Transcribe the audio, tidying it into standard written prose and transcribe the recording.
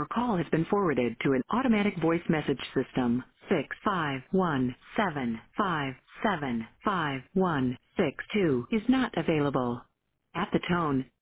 Your call has been forwarded to an automatic voice message system. 65175755162 is not available. At the tone,